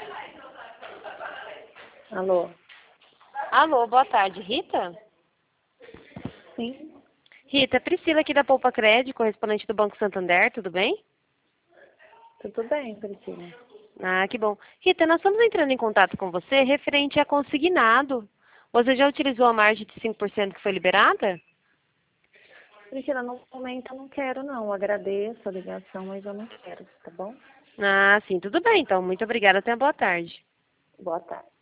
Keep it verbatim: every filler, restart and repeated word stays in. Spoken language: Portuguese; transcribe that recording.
Alô? Alô, boa tarde, Rita? Sim? Rita, Priscila aqui da Poupa Crédito, correspondente do Banco Santander, tudo bem? Tudo bem, Priscila? Ah, que bom. Rita, nós estamos entrando em contato com você referente a consignado. Você já utilizou a margem de cinco por cento que foi liberada? Priscila, no momento eu não quero não. Eu agradeço a ligação, mas eu não quero, tá bom? Ah, sim, tudo bem, então. Muito obrigada, até boa tarde. Boa tarde.